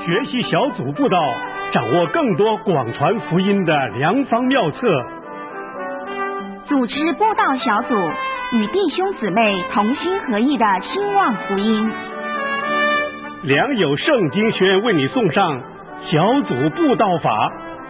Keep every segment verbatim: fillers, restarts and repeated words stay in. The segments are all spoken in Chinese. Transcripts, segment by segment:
学习小组布道，掌握更多广传福音的良方妙策。 组织布道小组，与弟兄姊妹同心合意的兴旺福音。 良友圣经学院为你送上小组布道法。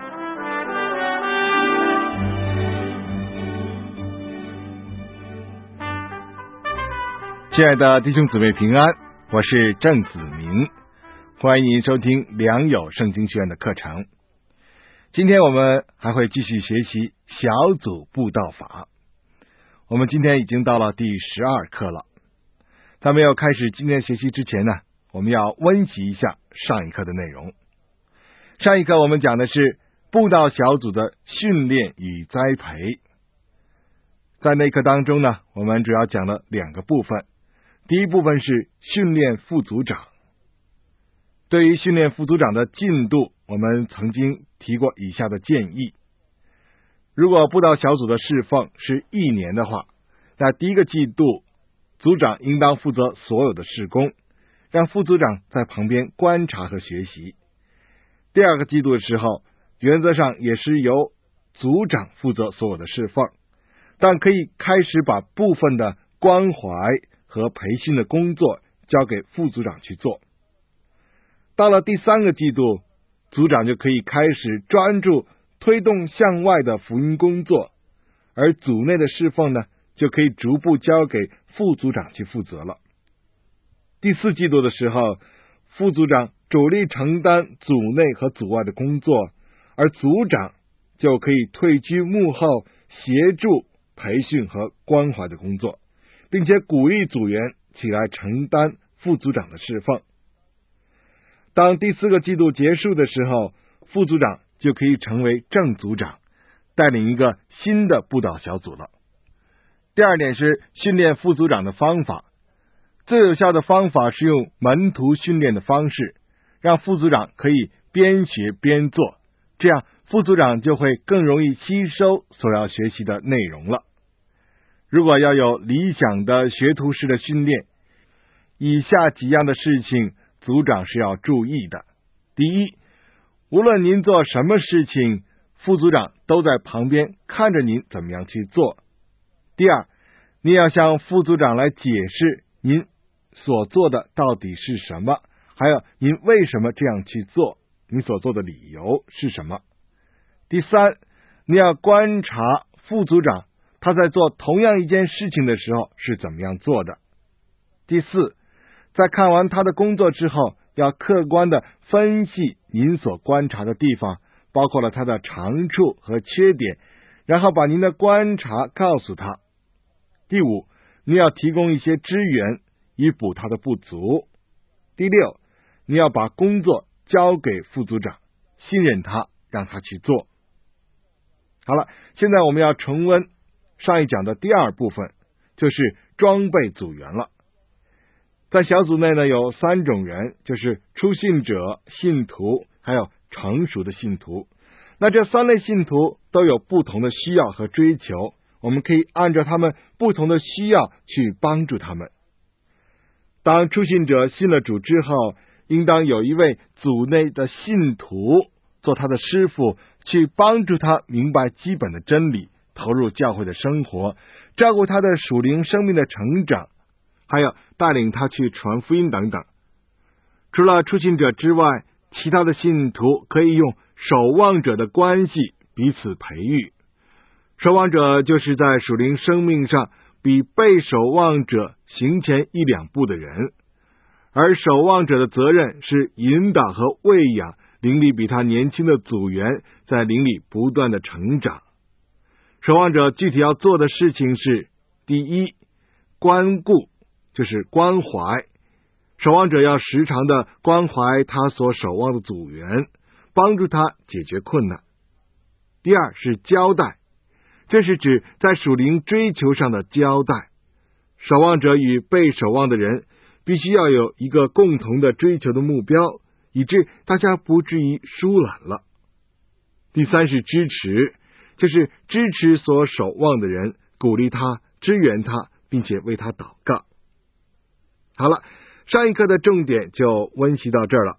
亲爱的弟兄姊妹平安，我是郑子明，欢迎您收听良友圣经学院的课程。今天我们还会继续学习小组布道法。我们今天已经到了第十二课了。在没有开始今天学习之前呢，我们要温习一下上一课的内容。上一课我们讲的是布道小组的训练与栽培。在那一课当中呢，我们主要讲了两个部分。第一部分是训练副组长。对于训练副组长的进度，我们曾经提过以下的建议。如果布道小组的侍奉是一年的话，那第一个季度组长应当负责所有的事工，让副组长在旁边观察和学习。第二个季度的时候，原则上也是由组长负责所有的侍奉，但可以开始把部分的关怀和培训的工作交给副组长去做。到了第三个季度，组长就可以开始专注推动向外的福音工作，而组内的侍奉呢，就可以逐步交给副组长去负责了。第四季度的时候，副组长主力承担组内和组外的工作，而组长就可以退居幕后，协助培训和关怀的工作，并且鼓励组员起来承担副组长的侍奉。当第四个季度结束的时候，副组长就可以成为正组长，带领一个新的布道小组了。第二点是训练副组长的方法。最有效的方法是用门徒训练的方式，让副组长可以边学边做，这样副组长就会更容易吸收所要学习的内容了。如果要有理想的学徒式的训练，以下几样的事情组长是要注意的。第一，无论您做什么事情，副组长都在旁边看着您怎么样去做。第二，你要向副组长来解释您所做的到底是什么，还有您为什么这样去做，你所做的理由是什么。第三，你要观察副组长他在做同样一件事情的时候是怎么样做的。第四，在看完他的工作之后，要客观的分析您所观察的地方，包括了他的长处和缺点，然后把您的观察告诉他。第五，你要提供一些支援以补他的不足。第六，你要把工作交给副组长，信任他，让他去做。好了，现在我们要重温上一讲的第二部分，就是装备组员了。在小组内呢，有三种人，就是初信者、信徒，还有成熟的信徒。那这三类信徒都有不同的需要和追求，我们可以按照他们不同的需要去帮助他们。当初信者信了主之后，应当有一位组内的信徒做他的师傅，去帮助他明白基本的真理，投入教会的生活，照顾他的属灵生命的成长，还有带领他去传福音等等。除了初信者之外，其他的信徒可以用守望者的关系彼此培育。守望者就是在属灵生命上比被守望者行前一两步的人，而守望者的责任是引导和喂养灵里比他年轻的组员，在灵里不断的成长。守望者具体要做的事情是：第一，关顾，就是关怀。守望者要时常的关怀他所守望的组员，帮助他解决困难。第二是交代，这是指在属灵追求上的交代。守望者与被守望的人必须要有一个共同的追求的目标，以致大家不至于疏懒了。第三是支持，就是支持所守望的人，鼓励他，支援他，并且为他祷告。好了，上一课的重点就温习到这儿了。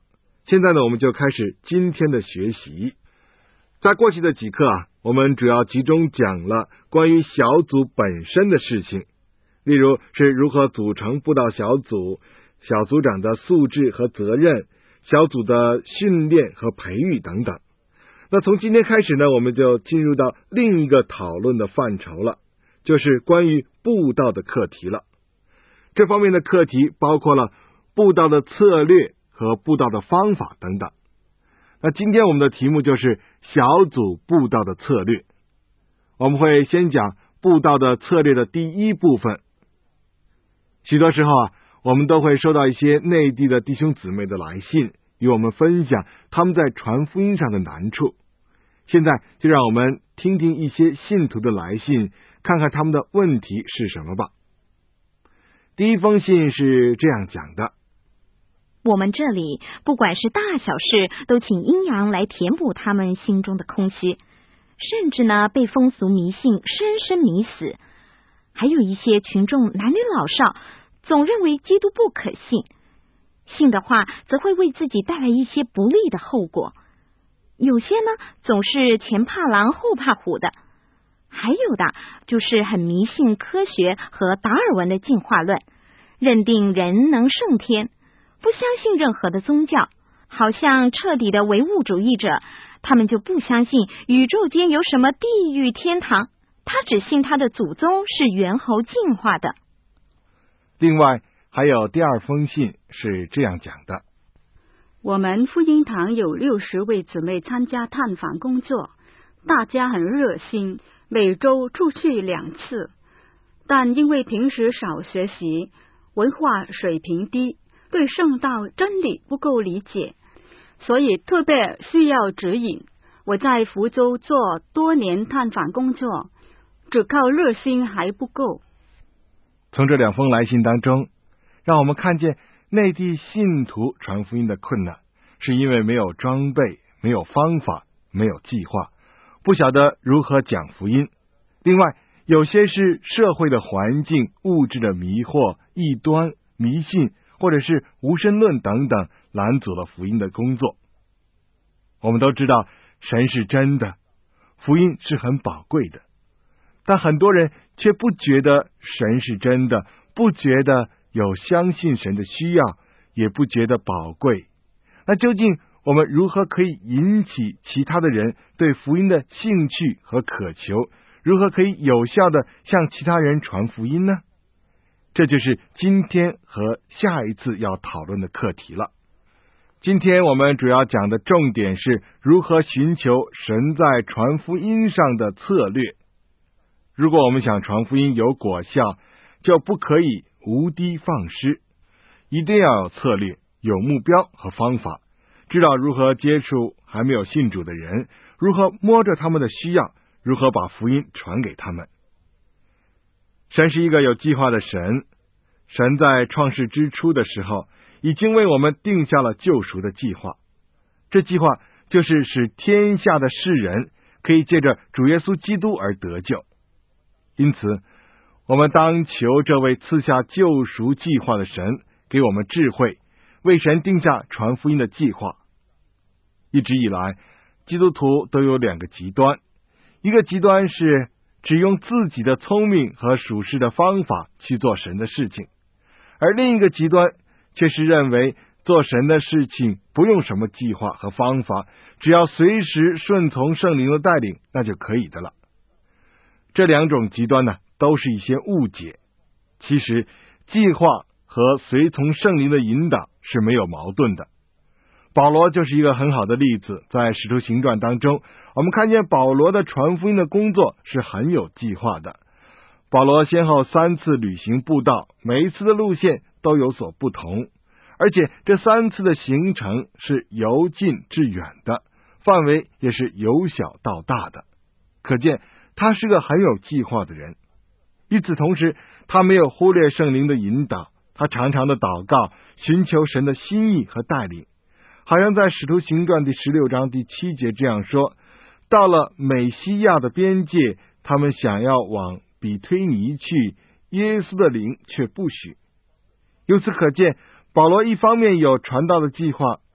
现在呢，我们就开始今天的学习。在过去的几课啊，我们主要集中讲了关于小组本身的事情，例如是如何组成布道小组、小组长的素质和责任、小组的训练和培育等等。那从今天开始呢，我们就进入到另一个讨论的范畴了，就是关于布道的课题了。这方面的课题包括了布道的策略和布道的方法等等。那今天我们的题目就是小组布道的策略。我们会先讲布道的策略的第一部分。许多时候啊，我们都会收到一些内地的弟兄姊妹的来信，与我们分享他们在传福音上的难处。现在就让我们听听一些信徒的来信，看看他们的问题是什么吧。第一封信是这样讲的： 我们这里不管是大小事，都请阴阳来填补他们心中的空虚，甚至呢被风俗迷信深深迷死。还有一些群众男女老少总认为基督不可信，信的话则会为自己带来一些不利的后果。有些呢总是前怕狼后怕虎的，还有的就是很迷信科学和达尔文的进化论，认定人能胜天，不相信任何的宗教，好像彻底的唯物主义者。他们就不相信宇宙间有什么地狱天堂，他只信他的祖宗是猿猴进化的。 另外还有第二封信是这样讲的： 我们福音堂有六十位姊妹参加探访工作，大家很热心，每周出去两次，但因为平时少学习，文化水平低，对圣道真理不够理解，所以特别需要指引。我在福州做多年探访工作，只靠热心还不够。 从这两封来信当中，让我们看见内地信徒传福音的困难，是因为没有装备、没有方法、没有计划，不晓得如何讲福音。另外，有些是社会的环境、物质的迷惑、异端、迷信，或者是无神论等等，拦阻了福音的工作。我们都知道神是真的，福音是很宝贵的，但很多人却不觉得神是真的，不觉得有相信神的需要，也不觉得宝贵。那究竟我们如何可以引起其他的人对福音的兴趣和渴求？如何可以有效的向其他人传福音呢？这就是今天和下一次要讨论的课题了。今天我们主要讲的重点是如何寻求神在传福音上的策略。如果我们想传福音有果效，就不可以无的放矢，一定要有策略、有目标和方法，知道如何接触还没有信主的人，如何摸着他们的需要，如何把福音传给他们。神是一个有计划的神，神在创世之初的时候，已经为我们定下了救赎的计划。这计划就是使天下的世人可以借着主耶稣基督而得救。因此，我们当求这位赐下救赎计划的神给我们智慧，为神定下传福音的计划。一直以来，基督徒都有两个极端，一个极端是只用自己的聪明和属世的方法去做神的事情，而另一个极端却是认为做神的事情不用什么计划和方法，只要随时顺从圣灵的带领，那就可以的了。这两种极端呢，都是一些误解。其实计划和随从圣灵的引导是没有矛盾的。保罗就是一个很好的例子，在使徒行传当中，我们看见保罗的传福音的工作是很有计划的。保罗先后三次旅行布道，每一次的路线都有所不同，而且这三次的行程是由近至远的，范围也是由小到大的，可见他是个很有计划的人。与此同时，他没有忽略圣灵的引导，他常常的祷告，寻求神的心意和带领。好像在使徒行传第十六章第七节这样说，到了美西亚的边界，他们想要往比推尼去，耶稣的灵却不许。由此可见，保罗一方面有传道的计划，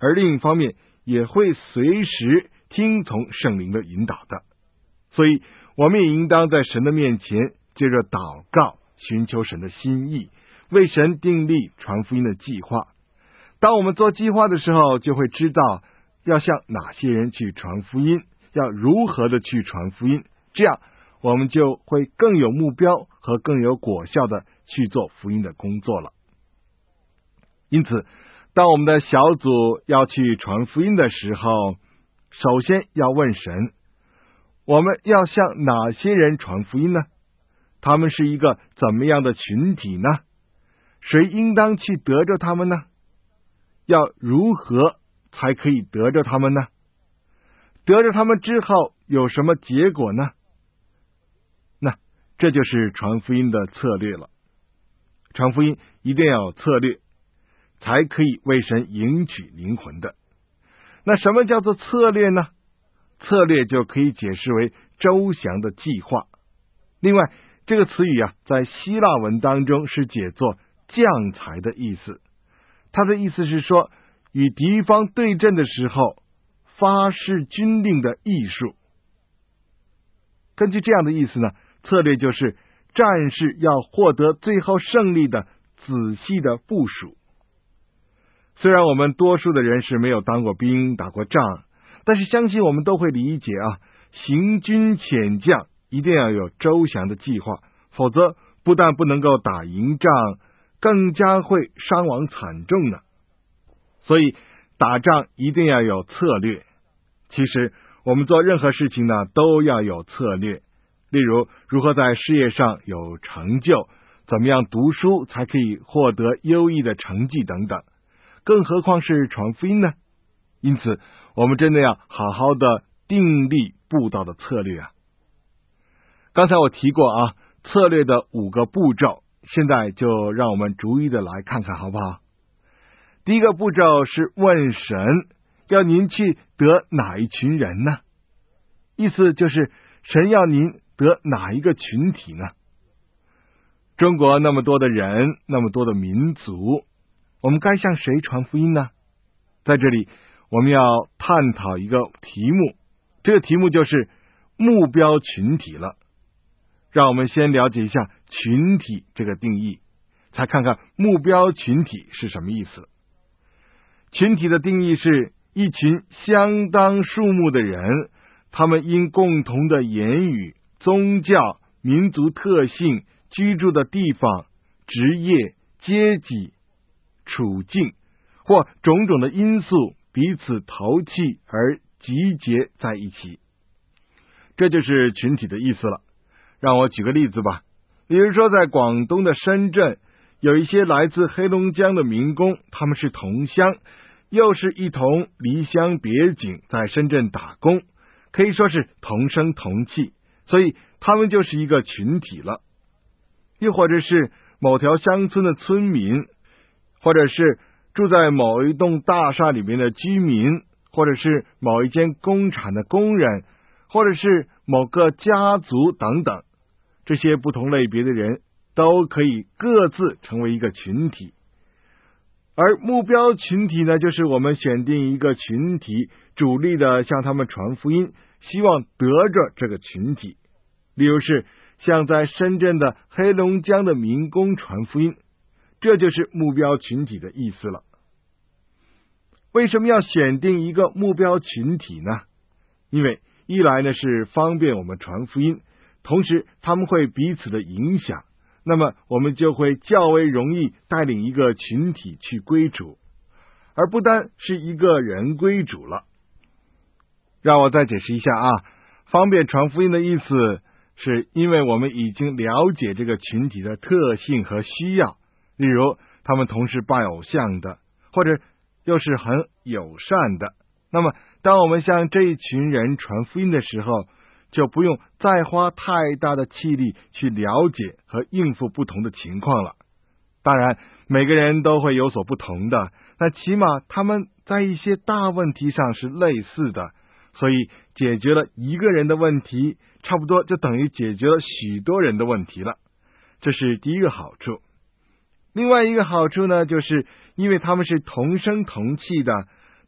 而另一方面也会随时听从圣灵的引导的。所以我们也应当在神的面前借着祷告寻求神的心意，为神订立传福音的计划。当我们做计划的时候，就会知道要向哪些人去传福音，要如何的去传福音，这样我们就会更有目标和更有果效的去做福音的工作了。因此，当我们的小组要去传福音的时候，首先要问神，我们要向哪些人传福音呢？他们是一个怎么样的群体呢？谁应当去得着他们呢？要如何才可以得着他们呢？得着他们之后有什么结果呢？那这就是传福音的策略了。传福音一定要有策略，才可以为神迎娶灵魂的。那什么叫做策略呢？策略就可以解释为周详的计划。另外，这个词语啊，在希腊文当中是解作将才的意思。它的意思是说，与敌方对阵的时候发示军令的艺术。根据这样的意思呢，策略就是战士要获得最后胜利的仔细的部署。虽然我们多数的人是没有当过兵打过仗，但是相信我们都会理解啊，行军遣将一定要有周详的计划，否则不但不能够打赢仗，更加会伤亡惨重呢。所以打仗一定要有策略。其实我们做任何事情呢，都要有策略。例如如何在事业上有成就，怎么样读书才可以获得优异的成绩等等，更何况是传福音呢？因此我们真的要好好的订立布道的策略啊。刚才我提过啊，策略的五个步骤，现在就让我们逐一的来看看好不好？第一个步骤是问神，要您去得哪一群人呢？意思就是神要您得哪一个群体呢？中国那么多的人，那么多的民族，我们该向谁传福音呢？在这里我们要探讨一个题目，这个题目就是目标群体了。让我们先了解一下群体这个定义，才看看目标群体是什么意思。群体的定义是一群相当数目的人，他们因共同的言语、宗教、民族特性、居住的地方、职业、阶级、处境或种种的因素彼此投契而集结在一起，这就是群体的意思了。让我举个例子吧。比如说在广东的深圳，有一些来自黑龙江的民工，他们是同乡，又是一同离乡别井在深圳打工，可以说是同声同气，所以他们就是一个群体了。又或者是某条乡村的村民，或者是住在某一栋大厦里面的居民，或者是某一间工厂的工人，或者是某个家族等等，这些不同类别的人都可以各自成为一个群体。而目标群体呢，就是我们选定一个群体，主力的向他们传福音，希望得着这个群体。例如是像在深圳的黑龙江的民工传福音，这就是目标群体的意思了。为什么要选定一个目标群体呢？因为一来呢是方便我们传福音，同时他们会彼此的影响，那么我们就会较为容易带领一个群体去归主，而不单是一个人归主了。让我再解释一下啊，方便传福音的意思是因为我们已经了解这个群体的特性和需要，例如他们同时拜偶像的，或者又是很友善的，那么当我们向这一群人传福音的时候，就不用再花太大的气力去了解和应付不同的情况了。当然每个人都会有所不同的，那起码他们在一些大问题上是类似的，所以解决了一个人的问题，差不多就等于解决了许多人的问题了。这是第一个好处。另外一个好处呢，就是因为他们是同声同气的，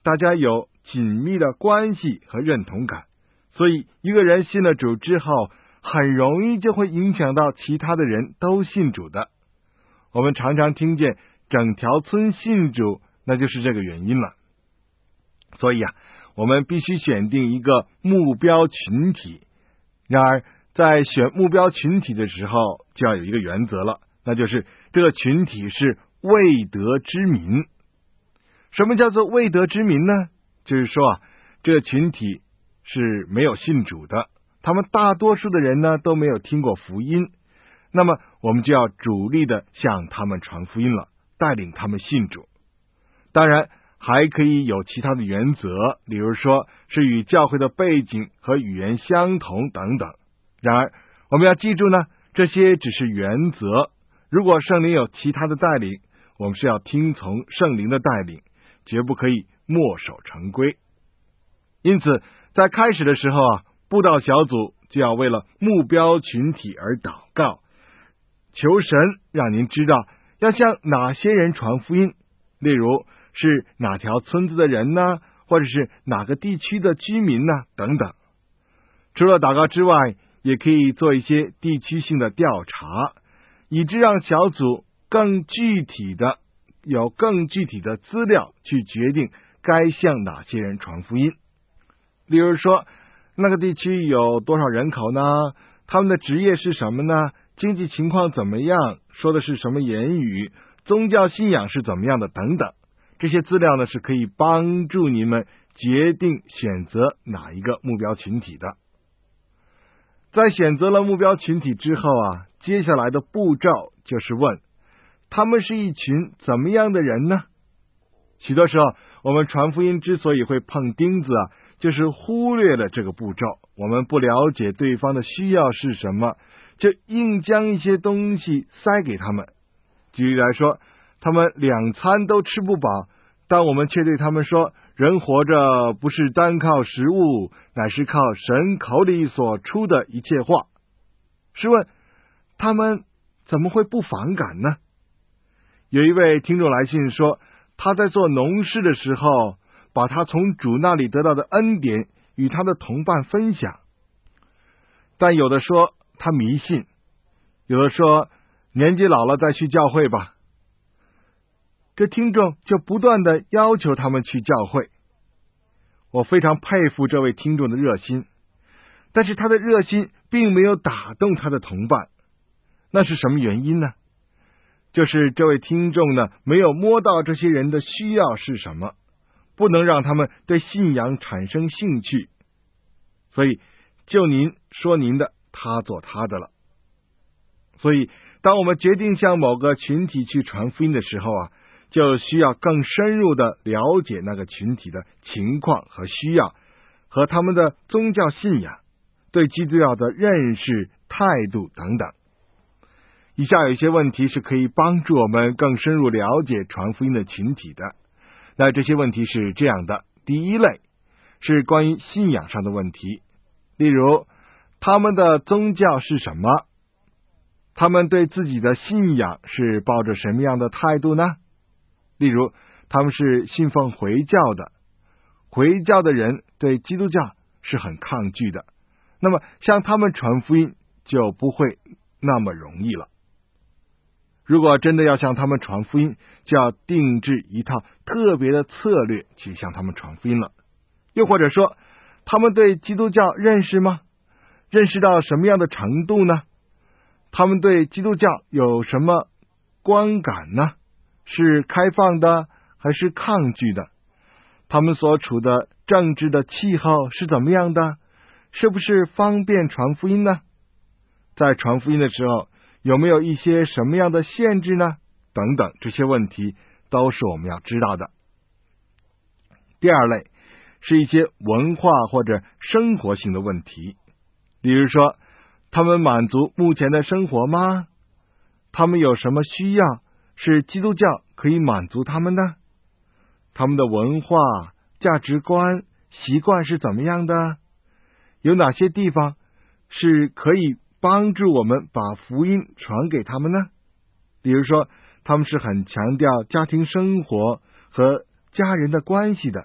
大家有紧密的关系和认同感，所以一个人信了主之后，很容易就会影响到其他的人都信主的。我们常常听见整条村信主，那就是这个原因了。所以啊，我们必须选定一个目标群体。然而在选目标群体的时候，就要有一个原则了，那就是这个群体是未得之民。什么叫做未得之民呢？就是说啊，这个群体是没有信主的，他们大多数的人呢都没有听过福音，那么我们就要主力的向他们传福音了，带领他们信主。当然还可以有其他的原则，比如说是与教会的背景和语言相同等等。然而我们要记住呢，这些只是原则，如果圣灵有其他的带领，我们是要听从圣灵的带领，绝不可以墨守成规。因此在开始的时候啊，布道小组就要为了目标群体而祷告，求神让您知道要向哪些人传福音，例如是哪条村子的人呢，或者是哪个地区的居民呢，等等。除了祷告之外，也可以做一些地区性的调查，以致让小组更具体的有更具体的资料去决定该向哪些人传福音。例如说，那个地区有多少人口呢？他们的职业是什么呢？经济情况怎么样？说的是什么言语？宗教信仰是怎么样的？等等。这些资料呢，是可以帮助你们决定选择哪一个目标群体的。在选择了目标群体之后啊，接下来的步骤就是问，他们是一群怎么样的人呢？许多时候我们传福音之所以会碰钉子啊，就是忽略了这个步骤，我们不了解对方的需要是什么，就硬将一些东西塞给他们。举例来说，他们两餐都吃不饱，但我们却对他们说，人活着不是单靠食物，乃是靠神口里所出的一切话。试问他们怎么会不反感呢？有一位听众来信说，他在做农事的时候，把他从主那里得到的恩典与他的同伴分享。但有的说他迷信，有的说年纪老了再去教会吧。这听众就不断的要求他们去教会。我非常佩服这位听众的热心，但是他的热心并没有打动他的同伴。那是什么原因呢？就是这位听众呢，没有摸到这些人的需要是什么，不能让他们对信仰产生兴趣。所以就您说您的，他做他的了。所以当我们决定向某个群体去传福音的时候啊，就需要更深入的了解那个群体的情况和需要，和他们的宗教信仰、对基督教的认识、态度等等。以下有一些问题是可以帮助我们更深入了解传福音的群体的。那这些问题是这样的：第一类是关于信仰上的问题，例如他们的宗教是什么？他们对自己的信仰是抱着什么样的态度呢？例如他们是信奉回教的，回教的人对基督教是很抗拒的，那么向他们传福音就不会那么容易了。如果真的要向他们传福音，就要定制一套特别的策略去向他们传福音了。又或者说，他们对基督教认识吗？认识到什么样的程度呢？他们对基督教有什么观感呢？是开放的还是抗拒的？他们所处的政治的气候是怎么样的？是不是方便传福音呢？在传福音的时候，有没有一些什么样的限制呢？等等，这些问题都是我们要知道的。第二类是一些文化或者生活性的问题，比如说，他们满足目前的生活吗？他们有什么需要是基督教可以满足他们呢？他们的文化、价值观、习惯是怎么样的？有哪些地方是可以帮助我们把福音传给他们呢？比如说，他们是很强调家庭生活和家人的关系的，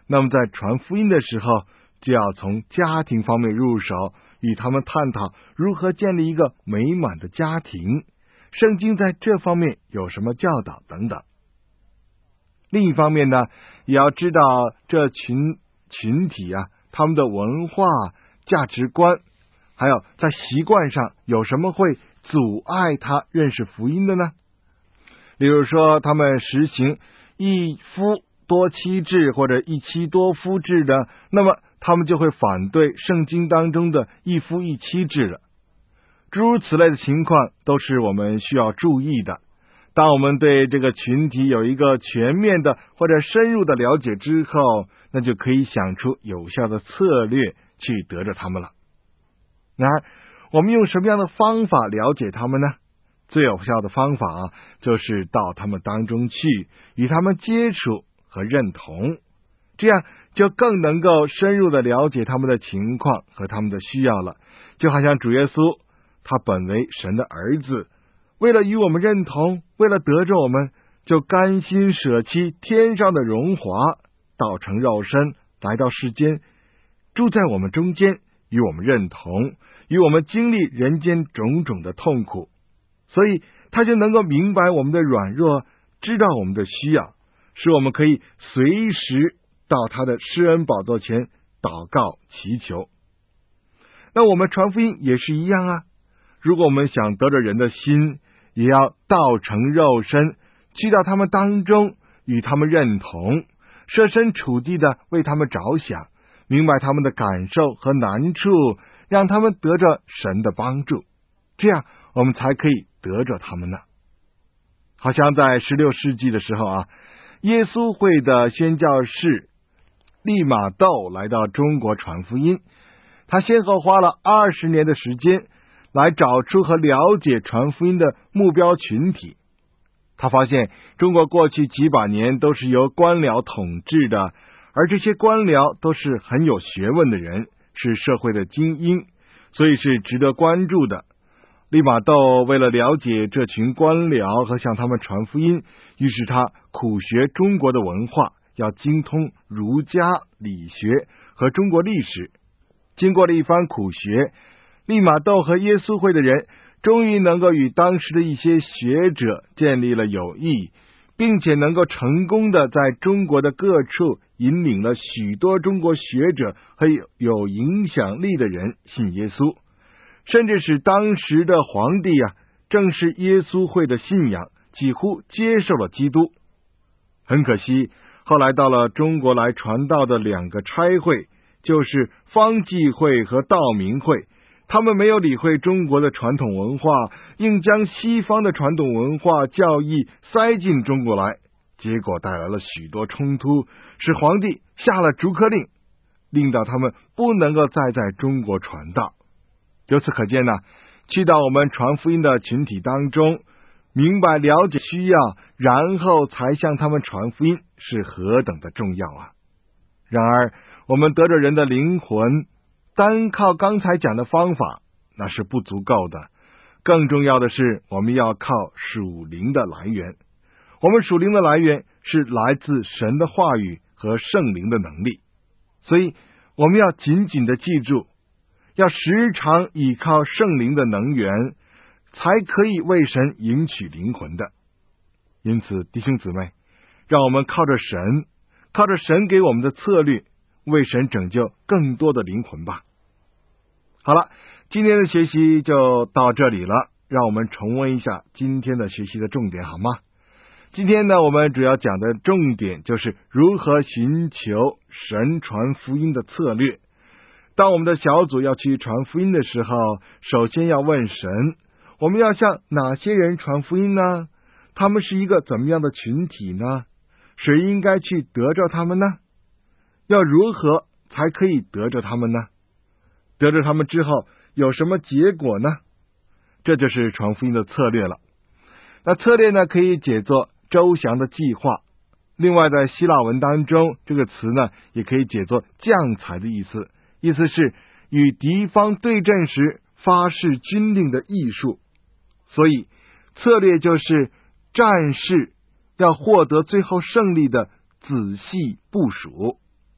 那么在传福音的时候，就要从家庭方面入手，与他们探讨如何建立一个美满的家庭，圣经在这方面有什么教导等等。另一方面呢，也要知道这群群体啊，他们的文化、价值观，还有在习惯上有什么会阻碍他认识福音的呢？例如说，他们实行一夫多妻制或者一妻多夫制的，那么他们就会反对圣经当中的一夫一妻制了。诸如此类的情况都是我们需要注意的。当我们对这个群体有一个全面的或者深入的了解之后，那就可以想出有效的策略去得着他们了。然而，我们用什么样的方法了解他们呢？最有效的方法啊，就是到他们当中去，与他们接触和认同，这样就更能够深入的了解他们的情况和他们的需要了。就好像主耶稣，他本为神的儿子，为了与我们认同，为了得着我们，就甘心舍弃天上的荣华，道成肉身，来到世间，住在我们中间，与我们认同，与我们经历人间种种的痛苦，所以他就能够明白我们的软弱，知道我们的需要，使我们可以随时到他的施恩宝座前祷告祈求。那我们传福音也是一样啊，如果我们想得着人的心，也要道成肉身，去到他们当中，与他们认同，设身处地的为他们着想，明白他们的感受和难处，让他们得着神的帮助，这样我们才可以得着他们呢。好像在十六世纪的时候啊，耶稣会的宣教士利玛窦来到中国传福音，他先后花了二十年的时间来找出和了解传福音的目标群体。他发现中国过去几百年都是由官僚统治的，而这些官僚都是很有学问的人，是社会的精英，所以是值得关注的。利玛窦为了了解这群官僚和向他们传福音，于是他苦学中国的文化，要精通儒家理学和中国历史。经过了一番苦学，利玛窦和耶稣会的人终于能够与当时的一些学者建立了友谊，并且能够成功的在中国的各处引领了许多中国学者和有影响力的人信耶稣，甚至使当时的皇帝啊，正是耶稣会的信仰，几乎接受了基督。很可惜，后来到了中国来传道的两个差会，就是方济会和道明会，他们没有理会中国的传统文化，硬将西方的传统文化教义塞进中国来，结果带来了许多冲突，使皇帝下了逐客令，令到他们不能够再在中国传道。由此可见呢，去到我们传福音的群体当中，明白了解需要，然后才向他们传福音，是何等的重要啊！然而我们得着人的灵魂，单靠刚才讲的方法那是不足够的，更重要的是我们要靠属灵的来源。我们属灵的来源是来自神的话语和圣灵的能力，所以我们要紧紧的记住，要时常依靠圣灵的能源，才可以为神赢取灵魂的。因此弟兄姊妹，让我们靠着神，靠着神给我们的策略，为神拯救更多的灵魂吧。好了，今天的学习就到这里了，让我们重温一下今天的学习的重点好吗？今天呢，我们主要讲的重点就是如何寻求神传福音的策略。当我们的小组要去传福音的时候，首先要问神，我们要向哪些人传福音呢？他们是一个怎么样的群体呢？谁应该去得着他们呢？要如何才可以得着他们呢？得着他们之后有什么结果呢？这就是传福音的策略了。那策略呢，可以解作周详的计划。另外在希腊文当中，这个词呢也可以解作将才的意思，意思是与敌方对阵时发誓军令的艺术。所以策略就是战士要获得最后胜利的仔细部署。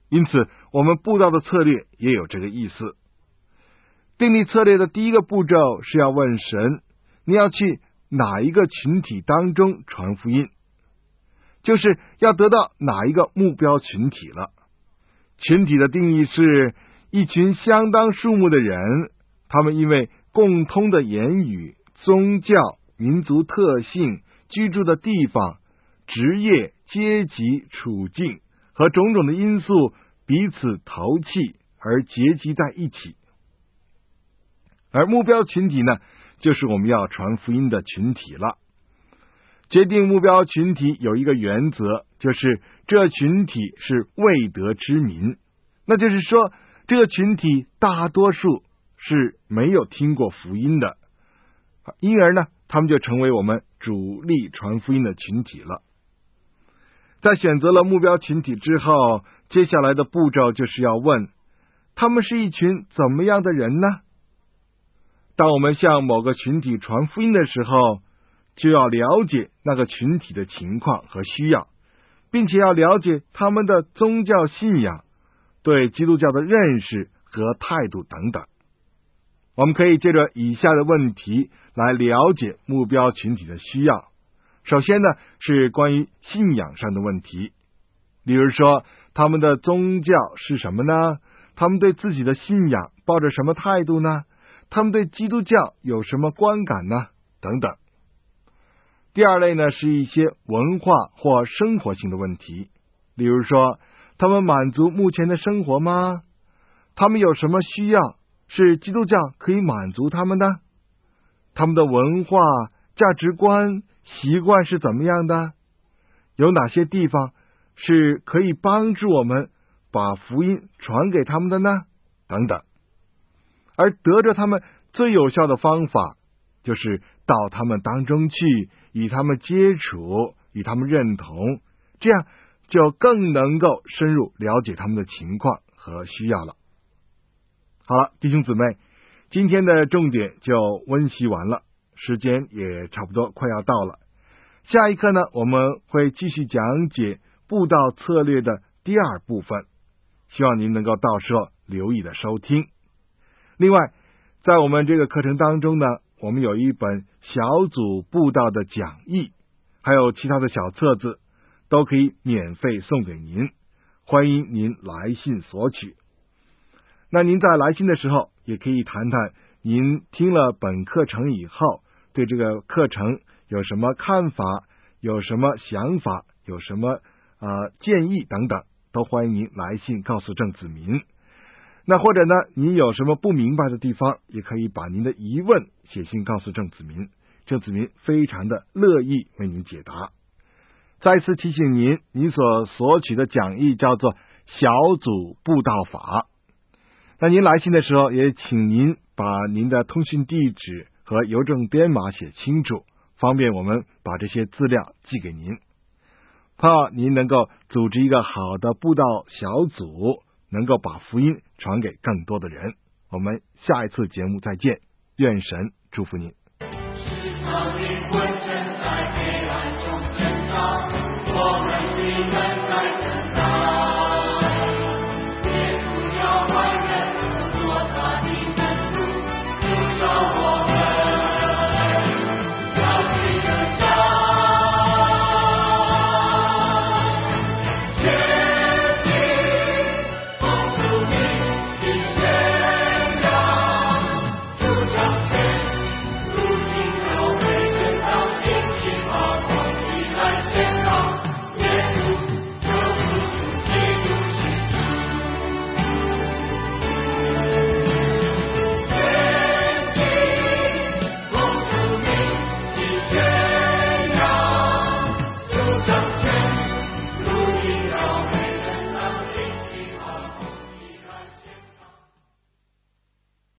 因此我们布道的策略也有这个意思。订立策略的第一个步骤是要问神，你要去哪一个群体当中传福音，就是要得到哪一个目标群体了。群体的定义是一群相当数目的人，他们因为共通的言语、宗教、民族特性、居住的地方、职业、阶级、处境和种种的因素彼此投契而结集在一起。而目标群体呢，就是我们要传福音的群体了。决定目标群体有一个原则，就是这群体是未得之民，那就是说这个群体大多数是没有听过福音的，因而呢他们就成为我们主力传福音的群体了。在选择了目标群体之后，接下来的步骤就是要问，他们是一群怎么样的人呢？当我们向某个群体传福音的时候，就要了解那个群体的情况和需要，并且要了解他们的宗教信仰、对基督教的认识和态度等等。我们可以借着以下的问题来了解目标群体的需要。首先呢，是关于信仰上的问题，例如说他们的宗教是什么呢？他们对自己的信仰抱着什么态度呢？他们对基督教有什么观感呢？等等。第二类呢，是一些文化或生活性的问题，例如说他们满足目前的生活吗？他们有什么需要是基督教可以满足他们的？他们的文化、价值观、习惯是怎么样的？有哪些地方是可以帮助我们把福音传给他们的呢？等等。而得着他们最有效的方法，就是到他们当中去，与他们接触，与他们认同，这样就更能够深入了解他们的情况和需要了。好了，弟兄姊妹，今天的重点就温习完了，时间也差不多快要到了。下一课呢，我们会继续讲解布道策略的第二部分，希望您能够到时候留意的收听。另外，在我们这个课程当中呢，我们有一本小组布道的讲义，还有其他的小册子，都可以免费送给您，欢迎您来信索取。那您在来信的时候，也可以谈谈您听了本课程以后，对这个课程有什么看法，有什么想法，有什么呃建议等等，都欢迎您来信告诉郑子民。那或者呢，您有什么不明白的地方，也可以把您的疑问写信告诉郑子民，郑子民非常的乐意为您解答。再次提醒您，您所索取的讲义叫做小组布道法。那您来信的时候，也请您把您的通讯地址和邮政编码写清楚，方便我们把这些资料寄给您。盼望您能够组织一个好的布道小组，能够把福音传给更多的人。我们下一次节目再见，愿神祝福您。是